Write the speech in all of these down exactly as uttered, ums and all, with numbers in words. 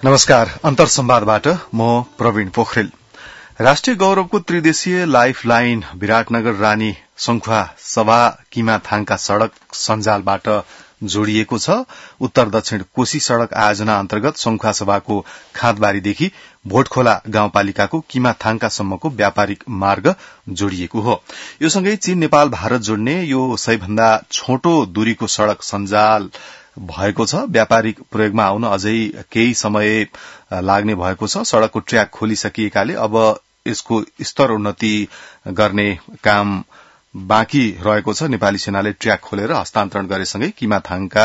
नमस्कार, अन्तर संवादबाट म प्रवीण पोखरेल। राष्ट्रिय गौरवको त्रिदेशीय life line Biratnagar Rani Sankhuwasabha Kimathanka सड़क सञ्जालबाट जोडिएको छ। उत्तर दक्षिण कोशी सड़क आयोजना अन्तर्गत संखुवा सभाको खाँदबारीदेखि भोटखोला गाउँपालिकाको किमाथाङका सम्मको व्यापारिक मार्ग जोडिएको हो। यो सँगै चीन नेपाल भारत जोड्ने यो सबैभन्दा छोटो दूरीको सड़क सञ्जाल भएको छ। व्यापारिक प्रयोगमा आउन अझै केही समय लाग्ने भएको छ। सड़कको ट्र्याक खोलिसकिएकाले अब यसको स्तर उन्नति गर्ने काम बाँकी रहेको छ। नेपाली सेनाले ट्र्याक खोलेर हस्तान्तरण गरेसँगै किमाथाङका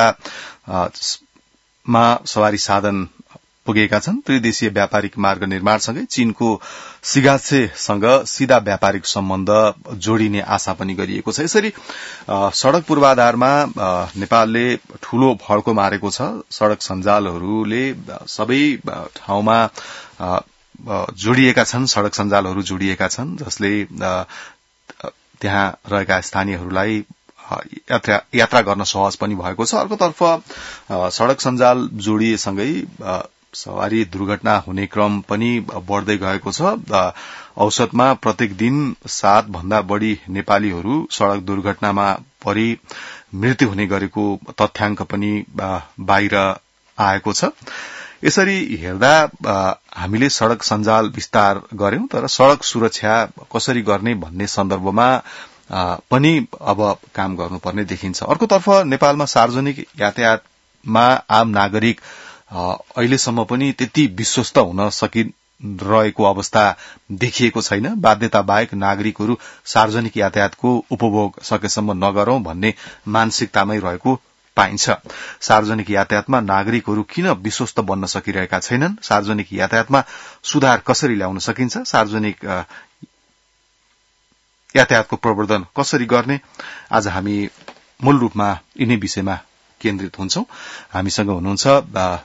मा सवारी साधन पुगेका छन्। त्रिदेशीय व्यापारिक मार्ग निर्माणसँगै चीनको सिगाछेसँग सीधा व्यापारिक सम्बन्ध जोडिने आशा पनि गरिएको छ। यसरी सड़क पूर्वाधारमा नेपालले ठूलो फड्को मारेको छ। सड़क सञ्जालहरूले सबै ठाउँमा जोडिएका छन्। सड़क सञ्जालहरू जोडिएका छन् जसले त्यहाँ रहेका स्थानीयहरूलाई यात्रा यात्रा गर्न सहज पनि भएको छ। अर्कोतर्फ सड़क सञ्जाल जोडिएसँगै सवारी दुर्घटना हुने क्रम पनि बढ़दै गएको छ। औसतमा प्रत्येक दिन सात भन्दा बढ़ी नेपालीहरू सड़क दुर्घटनामा परि मृत्यु हुने गरेको तथ्याङ्क पनि बाहिर आएको छ। यसरी हेर्दा हामीले सड़क सञ्जाल विस्तार गर्यौं, तर सड़क सुरक्षा कसरी गर्ने भन्ने सन्दर्भमा पनि अब काम गर्नुपर्ने देखिन्छ। अर्कोतर्फ नेपालमा सार्वजनिक यातायातमा आम नागरिक अहिलेसम्म पनि त्यति विश्वस्त हुन सकिरहेको अवस्था देखिएको छैन। बाध्यता बाहेक नागरिकहरू सार्वजनिक यातायातको उपभोग सकेसम्म नगरौं भन्ने मानसिकतामै रहेको पाइन्छ। सार्वजनिक यातायातमा नागरिकहरू किन विश्वस्त बन्न सकिरहेका छैनन्? सार्वजनिक यातायातमा सुधार कसरी ल्याउन सकिन्छ? सार्वजनिक यातायातको प्रवर्धन कसरी गर्ने? आज हामी मूल रूपमा यिनै विषयमा केन्द्रित हुन्छौं। हामीसँग हुनुहुन्छ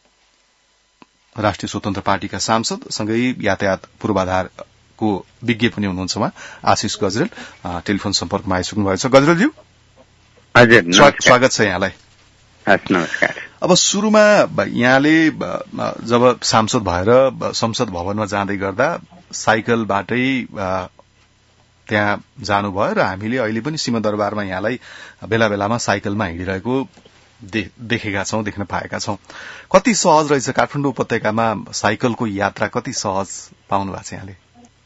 राष्ट्रिय स्वतन्त्र पार्टीका सांसद सँगै यातायात पूर्वाधारको विज्ञ पनि हुनुहुन्छ उहाँ आशिष गजरेल। टेलिफोन सम्पर्कमा आइसक्नु भएको छ। गजरेलज्यू, हजुर स्वागत छ यहाँलाई। नमस्कार। अब सुरुमा यहाँले जब सांसद भएर संसद भवनमा जाँदै गर्दा साइकलबाटै त्यहाँ जानुभयो र हामीले अहिले पनि सिंहदरबारमा यहाँलाई बेला बेलामा साइकलमा हिँडिरहेको देखेका छौं, देख्न पाएका छौं। कति सहज रहेछ काठमाडौँ उपत्यकामा साइकलको यात्रा? कति सहज पाउनु भएको छ यहाँले?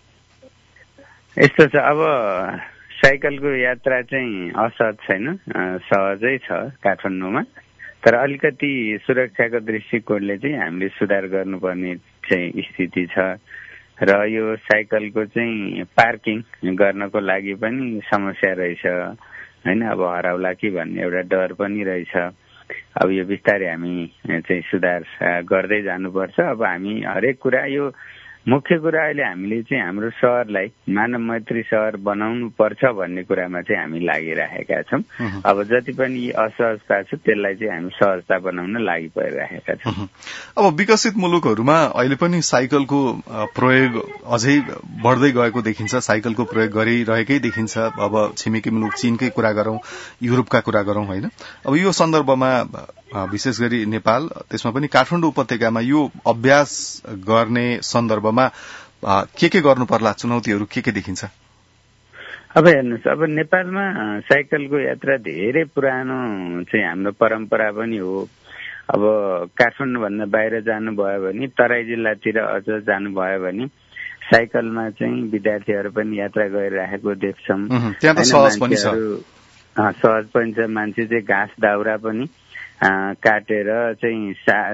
यस्तो छ, अब साइकलको यात्रा चाहिँ असहज छैन, सहजै छ काठमाडौँमा। तर अलिकति सुरक्षाको दृष्टिकोणले चाहिँ हामीले सुधार गर्नुपर्ने चाहिँ स्थिति छ र यो साइकलको चाहिँ पार्किङ गर्नको लागि पनि समस्या रहेछ हैन। अब हराउला कि भन्ने एउटा डर पनि रहेछ। अब यो बिस्तारै हामी चाहिँ सुधार गर्दै जानुपर्छ। अब हामी हरेक कुरा, यो मुख्य कुरा अहिले हामीले चाहिँ हाम्रो शहरलाई मानव मैत्री शहर बनाउनु पर्छ भन्ने कुरामा चाहिँ हामी लागिरहेका छौं। अब जति पनि असहजता छ त्यसलाई चाहिँ हामी सहजता बनाउन लागि परिरहेका छौं। अब विकसित मुलुकहरूमा अहिले पनि साइकलको प्रयोग अझै बढ्दै गएको देखिन्छ। साइकलको प्रयोग गरिरहेकै देखिन्छ। अब छिमेकी मुलुक चीनकै कुरा गरौं, युरोपका कुरा गरौं हैन। अब यो सन्दर्भमा विशेष गरी नेपाल, त्यसमा पनि काठमाडौँ उपत्यकामा यो अभ्यास गर्ने सन्दर्भमा के के गर्नु पर्ला? चुनौतीहरू के के देखिन्छ? अब हेर्नुहोस्, अब नेपालमा साइकलको यात्रा धेरै पुरानो चाहिँ हाम्रो परम्परा पनि हो। अब काठमाडौँ भन्दा बाहिर जानुभयो भने, तराई जिल्लातिर अझ जानुभयो भने साइकलमा चाहिँ विद्यार्थीहरू पनि यात्रा गरिरहेको देख्छौं। त्यहाँ त सहज पनि छ। सहज पनि छ। मान्छे चाहिँ घाँस दाउरा पनि काटेर चाहिँ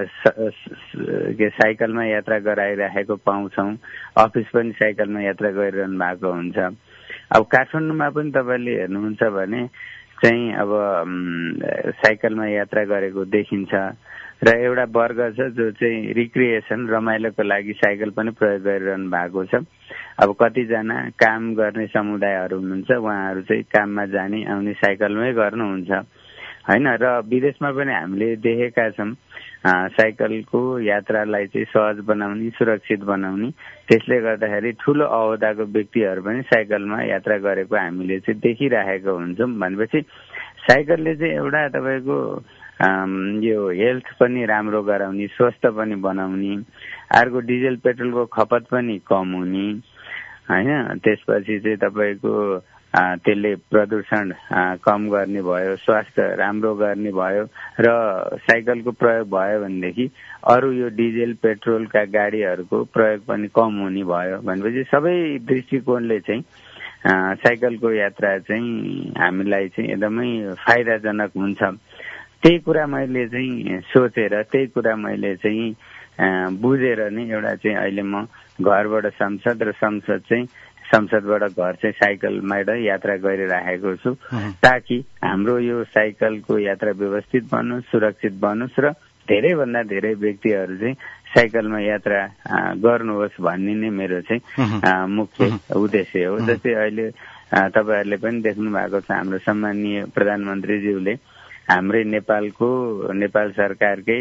के साइकलमा यात्रा गराइरहेको पाउँछौं। अफिस पनि साइकलमा यात्रा गरिरहनु भएको हुन्छ। अब काठमाडौँमा पनि तपाईँले हेर्नुहुन्छ भने चाहिँ अब साइकलमा यात्रा गरेको देखिन्छ र एउटा वर्ग छ जो चाहिँ रिक्रिएसन, रमाइलोको लागि साइकल पनि प्रयोग गरिरहनु भएको छ। अब कतिजना काम गर्ने समुदायहरू हुनुहुन्छ, उहाँहरू चाहिँ काममा जाने आउने साइकलमै गर्नुहुन्छ हैन। र विदेशमा पनि हामीले देखेका छौं साइकलको यात्रालाई चाहिँ सहज बनाउने, सुरक्षित बनाउने। त्यसले गर्दाखेरि ठूलो अहोदाको व्यक्तिहरू पनि साइकलमा यात्रा गरेको हामीले चाहिँ देखिरहेको हुन्छौं। भनेपछि साइकलले चाहिँ एउटा तपाईको यो हेल्थ पनि राम्रो गराउने, स्वस्थ पनि बनाउने, अर्को डिजेल पेट्रोलको खपत पनि कम हुने होइन। त्यसपछि चाहिँ तपाईँको त्यसले प्रदूषण कम गर्ने भयो, स्वास्थ्य राम्रो गर्ने भयो र साइकलको प्रयोग भयो भनेदेखि अरू यो डिजेल पेट्रोलका गाडीहरूको प्रयोग पनि कम हुने भयो भनेपछि सबै दृष्टिकोणले चाहिँ साइकलको यात्रा चाहिँ हामीलाई चाहिँ एकदमै फाइदाजनक हुन्छ। त्यही कुरा मैले चाहिँ सोचेर, त्यही कुरा मैले चाहिँ बुझेर नै एउटा चाहिँ अहिले म घरबाट संसद र संसद चाहिँ संसदबाट घर चाहिँ साइकलबाट यात्रा गरिराखेको छु, ताकि हाम्रो यो साइकलको यात्रा व्यवस्थित बनोस्, सुरक्षित बनोस् र धेरैभन्दा धेरै व्यक्तिहरू चाहिँ साइकलमा यात्रा गर्नुहोस् भन्ने नै मेरो चाहिँ मुख्य उद्देश्य हो। जस्तै अहिले तपाईँहरूले पनि देख्नु भएको छ, हाम्रो सम्माननीय प्रधानमन्त्रीज्यूले हाम्रै नेपालको नेपाल सरकारकै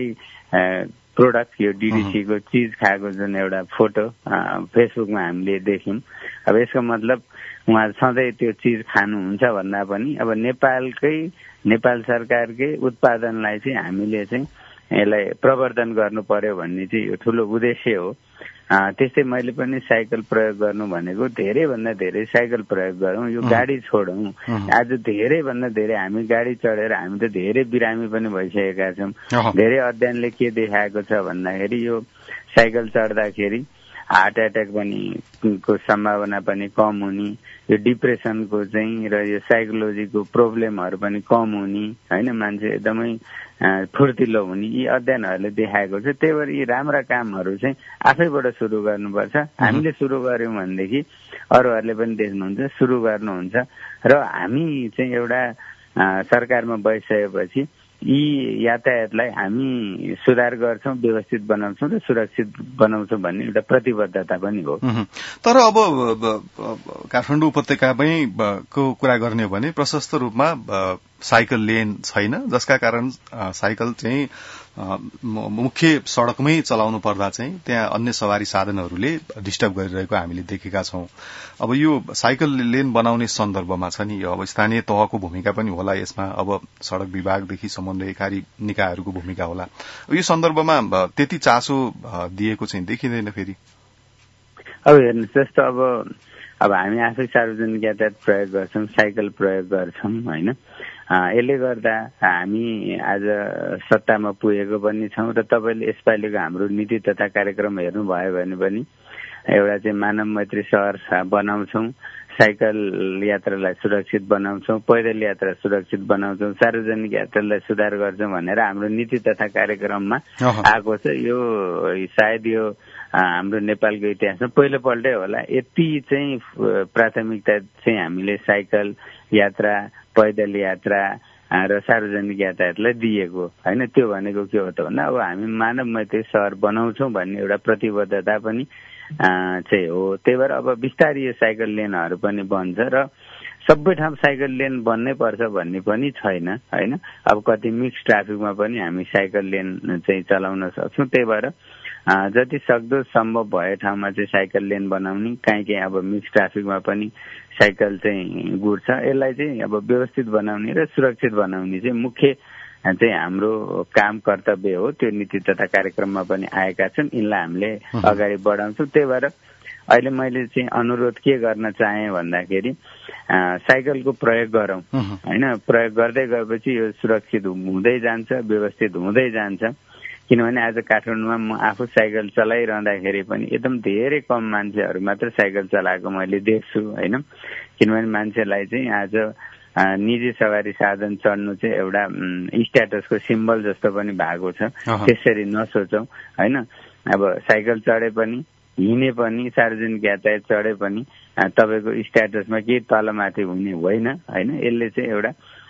प्रोडक्ट यो डिडिसीको चिज खाएको जुन एउटा फोटो फेसबुकमा हामीले देख्यौँ। अब यसको मतलब उहाँ सधैँ त्यो चिज खानुहुन्छ भन्दा पनि अब नेपालकै नेपाल सरकारकै उत्पादनलाई चाहिँ हामीले चाहिँ यसलाई प्रवर्धन गर्नु पर्यो भन्ने चाहिँ यो ठुलो उद्देश्य हो। त्यस्तै मैले पनि साइकल प्रयोग गर्नु भनेको धेरैभन्दा धेरै साइकल प्रयोग गरौँ, यो गाडी छोडौँ। आज धेरैभन्दा धेरै हामी गाडी चढेर हामी त धेरै बिरामी पनि भइसकेका छौँ। धेरै अध्ययनले के देखाएको छ भन्दाखेरि यो साइकल चढ्दाखेरि हार्ट एट्याक पनि को सम्भावना पनि कम हुने, यो डिप्रेसनको चाहिँ र यो साइकोलोजीको प्रब्लमहरू पनि कम हुने होइन, मान्छे एकदमै फुर्तिलो हुने, यी अध्ययनहरूले देखाएको छ। त्यही भएर यी राम्रा कामहरू चाहिँ आफैबाट सुरु गर्नुपर्छ। हामीले सुरु गर्यौँ भनेदेखि अरूहरूले पनि देख्नुहुन्छ, सुरु गर्नुहुन्छ र हामी चाहिँ एउटा सरकारमा बसिसकेपछि यी यातायातलाई हामी सुधार गर्छौँ, व्यवस्थित बनाउँछौँ र सुरक्षित बनाउँछौँ भन्ने एउटा प्रतिबद्धता पनि हो। तर अब काठमाडौँ उपत्यकामै को कुरा गर्ने हो भने प्रशस्त रूपमा साइकल लेन छैन, जसका कारण साइकल चाहिँ मुख्य सड़कमै चलाउनु पर्दा चाहिँ त्यहाँ अन्य सवारी साधनहरूले डिस्टर्ब गरिरहेको हामीले देखेका छौं। अब यो साइकल लेन बनाउने सन्दर्भमा छ नि, अब स्थानीय तहको भूमिका पनि होला यसमा, अब सड़क विभागदेखि समन्वयकारी निकायहरूको भूमिका होला। यो सन्दर्भमा त्यति चासो दिएको चाहिँ देखिँदैन फेरि। अब हेर्नुहोस्, जस्तो अब अब हामी आफै सार्वजनिक यातायात प्रयोग गर्छौं, साइकल प्रयोग गर्छौं होइन। यसले गर्दा हामी आज सत्तामा पुगेको पनि छौं र तपाईले यसपालिको हाम्रो नीति तथा कार्यक्रम हेर्नुभयो भने पनि एउटा चाहिँ मानव मैत्री शहर बनाउँछौं, साइकल यात्रालाई सुरक्षित बनाउँछौं, पैदल यात्रा सुरक्षित बनाउँछौं, सार्वजनिक यात्रालाई सुधार गर्छौं भनेर हाम्रो नीति तथा कार्यक्रममा आएको छ। यो सायद यो हाम्रो नेपालको इतिहासमा पहिलोपल्टै होला यति चाहिँ प्राथमिकता चाहिँ हामीले साइकल यात्रा, पैदल यात्रा र सार्वजनिक यातायातलाई दिएको हैन। त्यो भनेको के हो त भन्दा अब हामी मानव मैत्री शहर बनाउँछौं भन्ने एउटा प्रतिबद्धता पनि चाहिँ हो। त्यही भएर अब बिस्तारै यो साइकल लेनहरू पनि बन्छ र सबै ठाउँ साइकल लेन बन्नै पर्छ भन्ने पनि छैन हैन। अब कति मिक्स ट्राफिकमा पनि हामी साइकल लेन चाहिँ चलाउन सक्छौं। त्यही भएर जति सक्दो सम्भव भए ठाउँमा चाहिँ साइकल लेन बनाउने, कहीँ कहीँ अब मिक्स ट्राफिकमा पनि साइकल चाहिँ गुड्छ, यसलाई चाहिँ अब व्यवस्थित बनाउने र सुरक्षित बनाउने चाहिँ मुख्य चाहिँ हाम्रो काम कर्तव्य हो। त्यो नीति तथा कार्यक्रममा पनि आएका छन्, यिनलाई हामीले अगाडि बढाउँछौँ। त्यही भएर अहिले मैले चाहिँ अनुरोध के गर्न चाहे भन्दाखेरि साइकलको प्रयोग गरौँ हैन। प्रयोग गर्दै गएपछि यो सुरक्षित हुँदै जान्छ, व्यवस्थित हुँदै जान्छ। किनभने आज काठमाडौँमा म आफू साइकल चलाइरहँदाखेरि पनि एकदम धेरै कम मान्छेहरू मात्र साइकल चलाएको मैले देख्छु हैन। किनभने मान्छेलाई चाहिँ आज निजी सवारी साधन चढ्नु चाहिँ एउटा स्ट्याटसको सिम्बल जस्तो पनि भएको छ। त्यसरी नसोचौं हैन। अब साइकल चढे पनि, हिँडे पनि, सार्वजनिक यातायात चढे पनि तपाईको स्ट्याटसमा केही तलमाथि हुने होइन हैन। यसले चाहिँ एउटा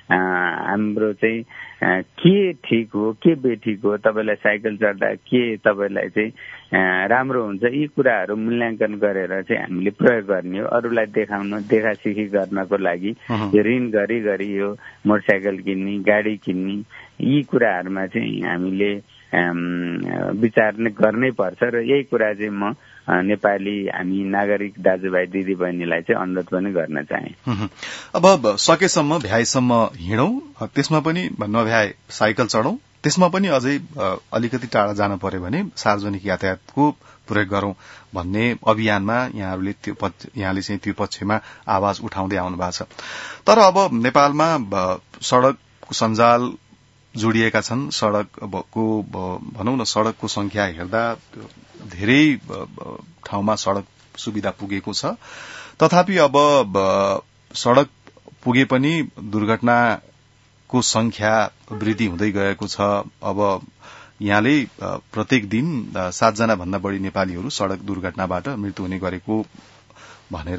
हाम्रो चाहिँ के ठिक हो, के बेठिक हो, तपाईलाई साइकल चढ्दा के तपाईलाई चाहिँ राम्रो हुन्छ, यी कुराहरू मूल्याङ्कन गरेर चाहिँ हामीले प्रयोग गर्ने हो। अरूलाई देखाउन, देखासिखी गर्नको लागि यो ऋण गरी गरी यो मोटरसाइकल किन्ने, गाडी किन्ने, यी कुराहरूमा चाहिँ हामीले विचार नै गर्नै पर्छ र यही कुरा चाहिँ म नेपाली हामी नागरिक दाजुभाइ दिदीबहिनीलाई चाहिँ अनुरोध पनि गर्न चाहे। अब सकेसम्म भ्याएसम्म हिँडौं, त्यसमा पनि नभ्याए साइकल चढौं, त्यसमा पनि अझै अलिकति टाढा जान पर्यो भने सार्वजनिक यातायातको प्रयोग गरौं भन्ने अभियानमा यहाँहरूले त्यो यहाँले चाहिँ त्यो पक्षमा आवाज उठाउँदै आउनु भएको छ। तर अब नेपालमा सड़क सञ्जाल जोडिएका छन्, सड़कको भनौं न सड़कको संख्या हेर्दा धेरै ठाउँमा सड़क सुविधा पुगेको छ। तथापि अब सड़क पुगे पनि दुर्घटनाको संख्या वृद्धि हुँदै गएको छ। अब यहाँले प्रत्येक दिन सातजना भन्दा बढ़ी नेपालीहरू सड़क दुर्घटनाबाट मृत्यु हुने गरेको भनेर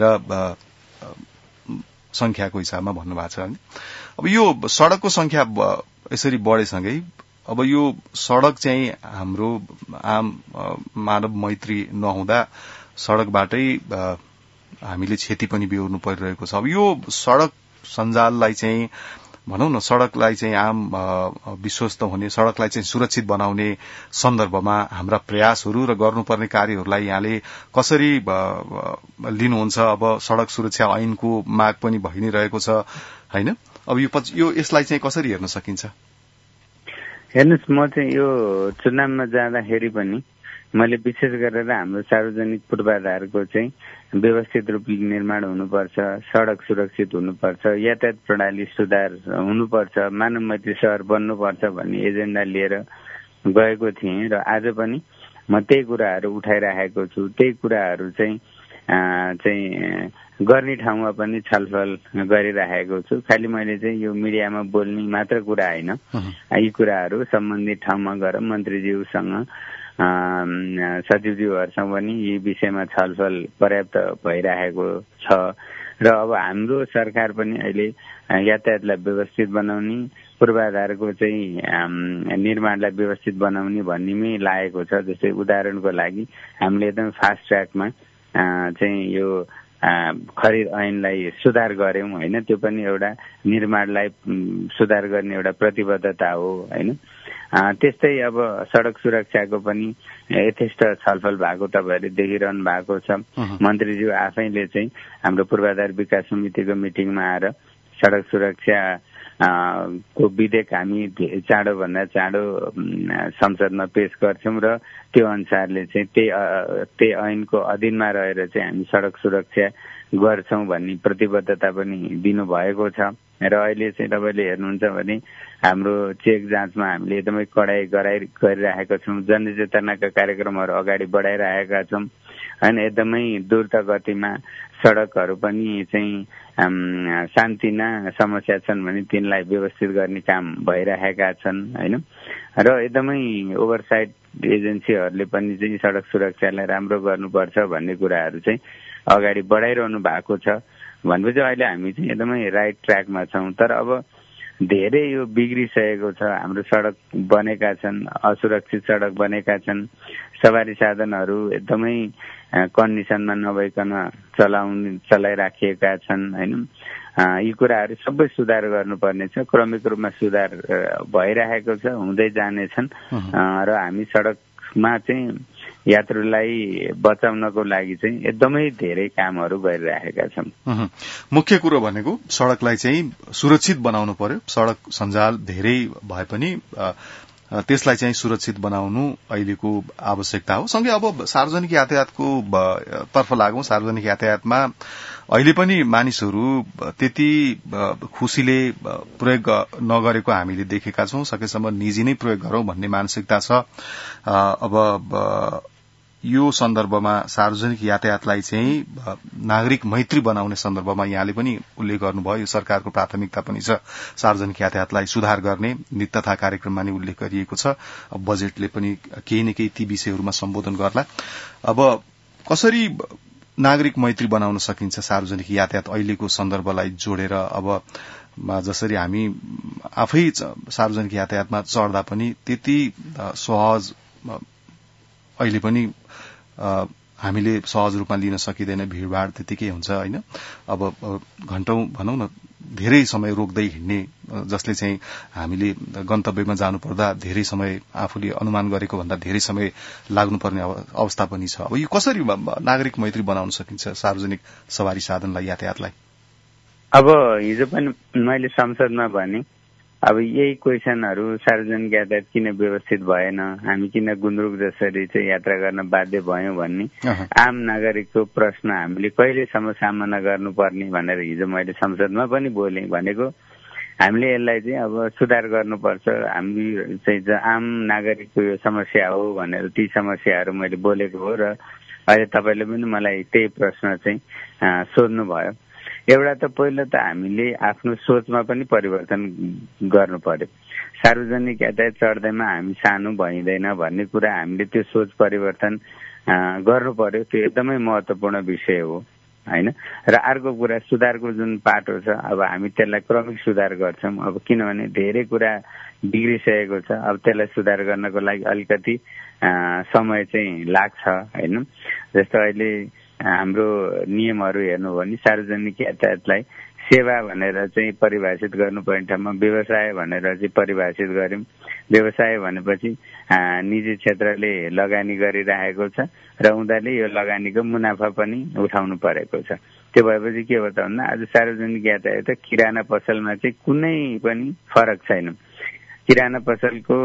संख्याको हिसाबमा भन्नुभएको छ। अब यो सड़कको संख्या यसरी बढेसँगै अब यो सड़क चाहिँ हाम्रो आम मानव मैत्री नहुँदा सड़कबाटै हामीले क्षति पनि बेहोर्नु परिरहेको छ। अब यो सड़क सञ्जाललाई चाहिँ भनौं न सड़कलाई चाहिँ आम विश्वस्त हुने, सड़कलाई चाहिँ सुरक्षित बनाउने सन्दर्भमा हाम्रा प्रयासहरू र गर्नुपर्ने कार्यहरूलाई यहाँले कसरी लिनुहुन्छ? अब सड़क सुरक्षा ऐनको माग पनि भइ नै रहेको छ हैन? अब यो यो यसलाई चाहिँ कसरी हेर्न सकिन्छ? हेर्नुस्, म चाहिँ यो चुनावमा जाँदाखेरि पनि मैले विशेष गरेर हाम्रो सार्वजनिक पूर्वाधारको चाहिँ व्यवस्थित रूपले निर्माण हुनुपर्छ, सड़क सुरक्षित हुनुपर्छ, यातायात प्रणाली सुधार हुनुपर्छ, मानव मैत्री शहर बन्नुपर्छ भन्ने एजेन्डा लिएर गएको थिएँ र आज पनि म त्यही कुराहरू उठाइराखेको छु। त्यही कुराहरू चाहिँ चाहिँ गर्ने ठाउँमा पनि छलफल गरिराखेको छु। खालि मैले चाहिँ यो मिडियामा बोल्ने मात्र कुरा होइन, यी कुराहरू सम्बन्धित ठाउँमा गएर मन्त्रीज्यूसँग सचिवज्यूहरूसँग पनि यी विषयमा छलफल पर्याप्त भइरहेको छ र अब हाम्रो सरकार पनि अहिले यातायातलाई व्यवस्थित बनाउने, पूर्वाधारको चाहिँ निर्माणलाई व्यवस्थित बनाउने भन्नेमै लागेको छ। जस्तै उदाहरणको लागि हामीले एकदम फास्ट ट्र्याकमा चाहिँ यो खरिद ऐनलाई सुधार गर्यौं होइन, त्यो पनि एउटा निर्माणलाई सुधार गर्ने एउटा प्रतिबद्धता हो होइन। त्यस्तै अब सड़क सुरक्षाको पनि यथेष्ट छलफल भएको तपाईहरुले देखिरहनु भएको छ। मन्त्रीज्यू आफैले चाहिँ हाम्रो पूर्वाधार विकास समितिको मिटिङमा आएर सड़क सुरक्षा को विधेयक हामी चाँडो भन्दा चाँडो संसदमा पेश गर्छौं र त्यो अनुसारले चाहिँ त्यही त्यही ऐनको अधीनमा रहेर चाहिँ हामी सड़क सुरक्षा गर्छौं भन्ने प्रतिबद्धता पनि दिनुभएको छ। र अहिले चाहिँ तपाईले हेर्नुहुन्छ भने हाम्रो चेक जाँचमा हामीले एकदमै कडाई गराइ गरिरहेका छौं, जनचेतनाका कार्यक्रमहरू अगाडि बढाइरहेका छौं हैन। एकदमै द्रुत गतिमा सड़कहरू पनि चाहिँ शान्तिना समस्या छन् भने तिनलाई व्यवस्थित गर्ने काम भइरहेका छन् हैन। र एकदमै ओभरसाइट एजेन्सीहरूले पनि चाहिँ सड़क सुरक्षालाई राम्रो गर्नुपर्छ भन्ने कुराहरू चाहिँ अगाडि बढाइरहनु भएको छ। भनेपछि अहिले हामी चाहिँ एकदमै राइट ट्र्याकमा छौं। तर अब धेरै यो बिग्रिसकेको छ, हाम्रो सड़क बनेका छन्, असुरक्षित सड़क बनेका छन्, सवारी साधनहरू एकदमै कन्डिसनमा नभइकन चलाउने चलाइराखिएका छन् हैन। यी कुराहरू सबै सुधार गर्नुपर्ने छ, क्रमिक रूपमा सुधार भइरहेको छ, हुँदै जानेछन् र हामी सड़कमा चाहिँ यात्रुलाई बचाउनको लागि चाहिँ एकदमै धेरै कामहरू गरिरहेका छौं। मुख्य कुरो भनेको सड़कलाई चाहिँ सुरक्षित बनाउनु पर्यो। सड़क सञ्जाल धेरै भए पनि त्यसलाई चाहिँ सुरक्षित बनाउनु अहिलेको आवश्यकता हो। सँगै अब सार्वजनिक यातायातको तर्फ लागौं। सार्वजनिक यातायातमा अहिले पनि मानिसहरू त्यति खुसीले प्रयोग नगरेको हामीले देखेका छौं। सकेसम्म निजी नै प्रयोग गरौं भन्ने मानसिकता छ। अब यो सन्दर्भमा सार्वजनिक यातायातलाई चाहिँ नागरिक मैत्री बनाउने सन्दर्भमा यहाँले पनि उल्लेख गर्नुभयो, यो सरकारको प्राथमिकता पनि छ। सार्वजनिक यातायातलाई सुधार गर्ने नित्यता कार्यक्रममा नै उल्लेख गरिएको छ। अब बजेटले पनि केही न केही ती विषयहरूमा सम्बोधन गर्ला। अब कसरी नागरिक मैत्री बनाउन सकिन्छ सार्वजनिक यातायात अहिलेको सन्दर्भलाई जोडेर? अब जसरी हामी आफै सार्वजनिक यातायातमा चढ्दा पनि त्यति सहज अहिले पनि हामीले सहज रूपमा लिन सकिँदैन, भीड़भाड़ त्यतिकै हुन्छ हैन। अब घण्टौं भनौं न धेरै समय रोक्दै हिँड्ने जसले चाहिँ हामीले गन्तव्यमा जानुपर्दा धेरै समय आफूले अनुमान गरेको भन्दा धेरै समय लाग्नुपर्ने अवस्था पनि छ। अब यो कसरी नागरिक मैत्री बनाउन सकिन्छ सार्वजनिक सवारी साधनलाई, यातायातलाई? अब हिजो पनि मैले संसदमा भने अब यही क्वेसनहरू सार्वजनिक यातायात किन व्यवस्थित भएन, हामी किन गुन्द्रुक जसरी चाहिँ यात्रा गर्न बाध्य भयौं भन्ने आम नागरिकको प्रश्न हामीले कहिलेसम्म सामना गर्नुपर्ने भनेर हिजो मैले संसदमा पनि बोलेँ। भनेको हामीले यसलाई चाहिँ अब सुधार गर्नुपर्छ, हामी चाहिँ आम नागरिकको यो समस्या हो भनेर ती समस्याहरू मैले बोलेको हो। र अहिले तपाईँले पनि मलाई त्यही प्रश्न चाहिँ सोध्नुभयो। एउटा त पहिलो त हामीले आफ्नो सोचमा पनि परिवर्तन गर्नु पर्यो। सार्वजनिक यातायात चढ्दैमा हामी सानो भइँदैन भन्ने कुरा हामीले त्यो सोच परिवर्तन गर्नु पर्यो। त्यो एकदमै महत्त्वपूर्ण विषय हो हैन। र अर्को कुरा सुधारको जुन पाटो छ, अब हामी त्यसलाई क्रमिक सुधार गर्छौं। अब किनभने धेरै कुरा बिग्रिसकेको छ, अब त्यसलाई सुधार गर्नको लागि अलिकति समय चाहिँ लाग्छ हैन। जस्तो अहिले हाम्रो नियमहरू हेर्नु हो भने सार्वजनिक यातायातलाई सेवा भनेर चाहिँ परिभाषित गर्नुपर्ने ठाउँमा व्यवसाय भनेर चाहिँ परिभाषित गर्यौं। व्यवसाय भनेपछि निजी क्षेत्रले लगानी गरिरहेको छ र उनीहरूले यो लगानीको मुनाफा पनि उठाउनु परेको छ। त्यो भएपछि के हो त भन्दा आज सार्वजनिक यातायात किराना पसलमा चाहिँ कुनै पनि फरक छैन। किराना पसलको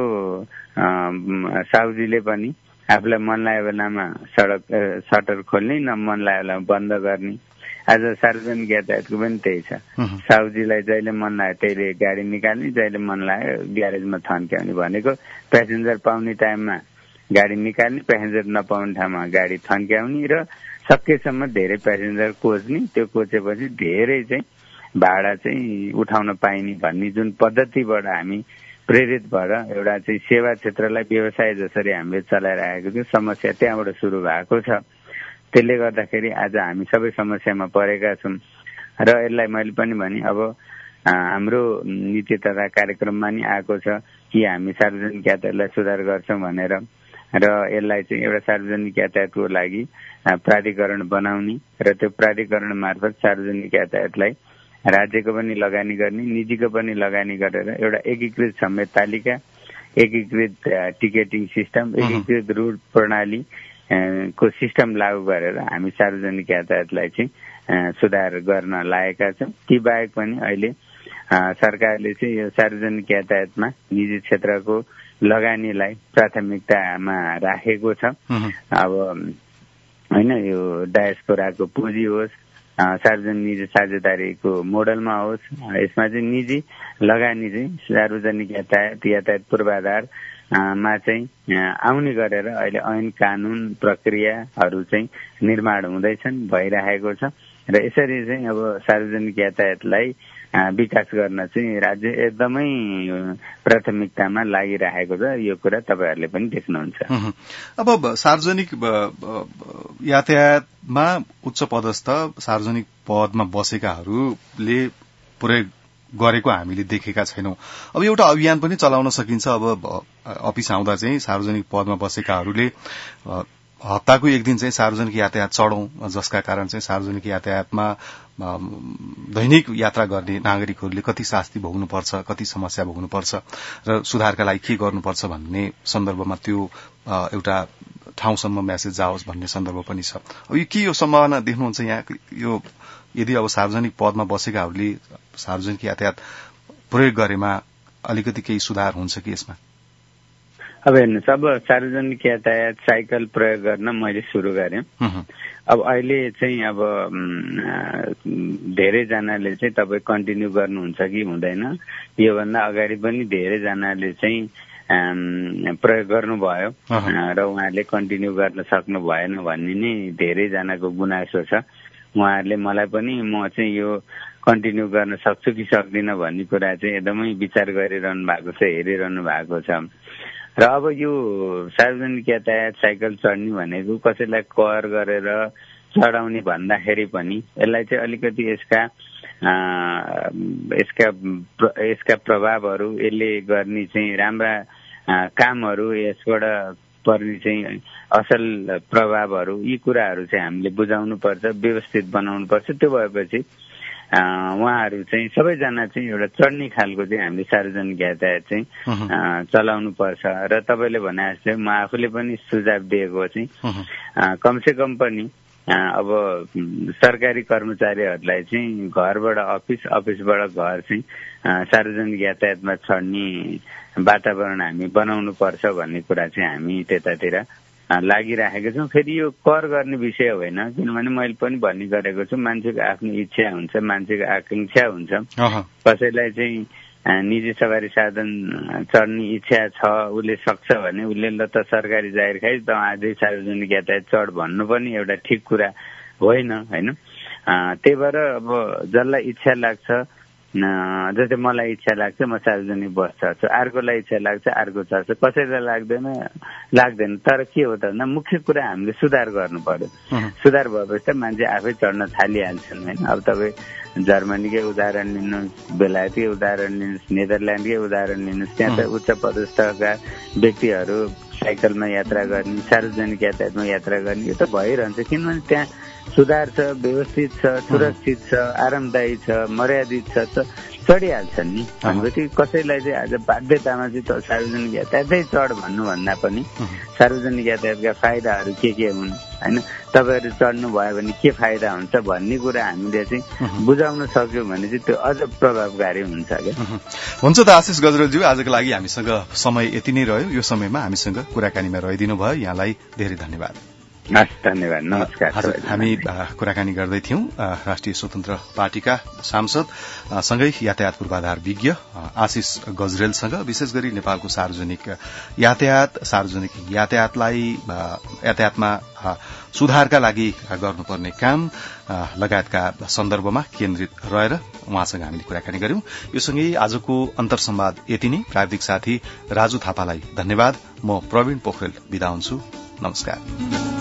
साउजीले पनि आफूलाई मन लागेको बेलामा सडक सटर खोल्ने, न मन लागेको बेलामा बन्द गर्ने। आज सार्वजनिक यातायातको पनि त्यही छ। साउजीलाई जहिले मन लाग्यो त्यहिले गाडी निकाल्ने, जहिले मन लाग्यो ग्यारेजमा थन्क्याउने। भनेको प्यासेन्जर पाउने टाइममा गाडी निकाल्ने, प्यासेन्जर नपाउने ठाउँमा गाडी थन्क्याउने र सकेसम्म धेरै प्यासेन्जर कोच्ने। त्यो कोचेपछि धेरै चाहिँ भाडा चाहिँ उठाउन पाइने भन्ने जुन पद्धतिबाट हामी प्रेरित भएर एउटा चाहिँ सेवा क्षेत्रलाई व्यवसाय जसरी हामीले चलाइरहेको छौँ, समस्या त्यहाँबाट सुरु भएको छ। त्यसले गर्दाखेरि आज हामी सबै समस्यामा परेका छौँ। र यसलाई मैले पनि भने अब हाम्रो नीति तथा कार्यक्रममा नि आएको छ कि हामी सार्वजनिक यातायातलाई सुधार गर्छौँ भनेर। र यसलाई चाहिँ एउटा सार्वजनिक यातायातको लागि प्राधिकरण बनाउने र त्यो प्राधिकरण मार्फत सार्वजनिक यातायातलाई राज्यको पनि लगानी गर्ने, निजीको पनि लगानी गरेर एउटा एकीकृत समेत तालिका, एकीकृत टिकेटिङ सिस्टम, एकीकृत रुट प्रणाली को सिस्टम लागू गरेर हामी सार्वजनिक यातायातलाई चाहिँ सुधार गर्न लागेका छौँ। ती बाहेक पनि अहिले सरकारले चाहिँ यो सार्वजनिक यातायातमा निजी क्षेत्रको लगानीलाई प्राथमिकतामा राखेको छ। अब होइन, यो डायस्पोराको पुँजी होस्, सार्वजनिक निजी साझेदारीको मोडलमा होस्, यसमा चाहिँ निजी लगानी चाहिँ सार्वजनिक यातायात यातायात पूर्वाधार मा चाहिँ आउने गरेर अहिले ऐन कानून प्रक्रियाहरू चाहिँ निर्माण हुँदैछन्, भइरहेको छ। र यसरी चाहिँ अब सार्वजनिक यातायातलाई विकास गर्न चाहिँ राज्य एकदमै प्राथमिकतामा लागिरहेको छ। यो कुरा तपाईँहरूले पनि देख्नुहुन्छ। अब सार्वजनिक यातायातमा उच्च पदस्थ सार्वजनिक पदमा बसेकाहरूले प्रयोग गरेको हामीले देखेका छैनौं। अब एउटा अभियान पनि चलाउन सकिन्छ। अब अफिस आउँदा चाहिँ सार्वजनिक पदमा बसेकाहरूले हप्ताको एक दिन चाहिँ सार्वजनिक यातायात चढौं, जसका कारण चाहिँ सार्वजनिक यातायातमा दैनिक यात्रा गर्ने नागरिकहरूले कति शास्ति भोग्नुपर्छ, कति समस्या भोग्नुपर्छ र सुधारका लागि के गर्नुपर्छ भन्ने सन्दर्भमा त्यो एउटा ठाउँसम्म मेसेज जाओस् भन्ने सन्दर्भ पनि छ। अब यो के यो सम्भावना देख्नुहुन्छ यहाँ? यो यदि अब सार्वजनिक पदमा बसेकाहरूले सार्वजनिक यातायात प्रयोग गरेमा अलिकति केही सुधार हुन्छ कि यसमा? अब हेर्नुहोस्, अब सार्वजनिक यातायात साइकल प्रयोग गर्न मैले सुरु गरेँ। अब अहिले चाहिँ अब धेरैजनाले चाहिँ तपाईँ कन्टिन्यू गर्नुहुन्छ कि हुँदैन, योभन्दा अगाडि पनि धेरैजनाले चाहिँ प्रयोग गर्नुभयो र उहाँहरूले कन्टिन्यू गर्न सक्नु भएन भन्ने नै धेरैजनाको गुनासो छ। उहाँहरूले मलाई पनि म चाहिँ यो कन्टिन्यू गर्न सक्छु कि सक्दिनँ भन्ने कुरा चाहिँ एकदमै विचार गरिरहनु भएको छ, हेरिरहनु भएको छ। र अब यो सार्वजनिक यातायात साइकल चढ्ने भनेको कसैलाई कर गरेर चढाउने भन्दाखेरि पनि यसलाई चाहिँ अलिकति यसका यसका यसका प्रभावहरू, यसले गर्ने चाहिँ राम्रा कामहरू, यसबाट पर्ने चाहिँ असल प्रभावहरू, यी कुराहरू चाहिँ हामीले बुझाउनु पर्छ, व्यवस्थित बनाउनु पर्छ। त्यो भएपछि उहाँहरू चाहिँ सबैजना चाहिँ एउटा चढ्ने खालको चाहिँ हामीले सार्वजनिक यातायात चाहिँ चलाउनु पर्छ र तपाईँले भने जस्तै म आफूले पनि सुझाव दिएको चाहिँ कमसे कम पनि अब सरकारी कर्मचारीहरूलाई चाहिँ घरबाट अफिस अफिसबाट घर चाहिँ सार्वजनिक यातायातमा चढ्ने वातावरण हामी बनाउनु पर्छ भन्ने कुरा चाहिँ हामी त्यतातिर लागिराखेको छौँ। फेरि यो कर गर्ने विषय होइन, किनभने मैले पनि भन्ने गरेको छु मान्छेको आफ्नो इच्छा हुन्छ, मान्छेको आकांक्षा हुन्छ। कसैलाई चाहिँ निजी सवारी साधन चढ्ने इच्छा छ, उसले सक्छ भने उसले ल त सरकारी जागिर खाइ त अझै सार्वजनिक यातायात चढ भन्नु पनि एउटा ठिक कुरा होइन होइन। त्यही भएर अब जसलाई इच्छा लाग्छ, जस्तै मलाई इच्छा लाग्छ म सार्वजनिक बस चढ्छु, अर्कोलाई इच्छा लाग्छ अर्को चढ्छ, कसैलाई लाग्दैन लाग्दैन। तर के हो त भन्दा मुख्य कुरा हामीले सुधार गर्नु पर्यो। सुधार भएपछि त मान्छे आफै चढ्न थालिहाल्छन् होइन। अब तपाईँ जर्मनीकै उदाहरण लिनुहोस्, बेलायतकै उदाहरण लिनुहोस्, नेदरल्यान्डकै उदाहरण लिनुहोस्, त्यहाँ त उच्च पदस्थका व्यक्तिहरू साइकलमा यात्रा गर्ने, सार्वजनिक यातायातमा यात्रा गर्ने, यो त भइरहन्छ। किनभने त्यहाँ सुधार छ, व्यवस्थित छ, सुरक्षित छ, आरामदायी छ, मर्यादित छ, त चढिहाल्छन् नि। भनेपछि कसैलाई चाहिँ आज बाध्यतामा चाहिँ त सार्वजनिक यातायातै चढ भन्नुभन्दा पनि सार्वजनिक यातायातका फाइदाहरू के के हुन् होइन, तपाईँहरू चढ्नु भयो भने के फाइदा हुन्छ भन्ने कुरा हामीले चाहिँ बुझाउन सक्यौँ भने चाहिँ त्यो अझ प्रभावकारी हुन्छ क्या। हुन्छ त आशिष गजरेलज्यू, आजको लागि हामीसँग समय यति नै रह्यो। यो समयमा हामीसँग कुराकानीमा रहिदिनु भयो, यहाँलाई धेरै धन्यवाद। हस्, धन्यवाद, नमस्कार। हजुर, हामी कुराकानी गर्दै थियौं राष्ट्रिय स्वतन्त्र पार्टीका सांसद सँगै यातायात पूर्वाधार विज्ञ आशिष गजरेलसँग, विशेष गरी नेपालको सार्वजनिक यातायात सार्वजनिक यातायातलाई यातायातमा सुधारका लागि गर्नुपर्ने काम लगायतका सन्दर्भमा केन्द्रित रहेर उहाँसँग हामीले कुराकानी गर्यौं। यो सँगै आजको अन्तर संवाद यति नै। प्राविधिक साथी राजु थापालाई धन्यवाद। म प्रवीण पोखरेल बिदा हुन्छु। नमस्कार।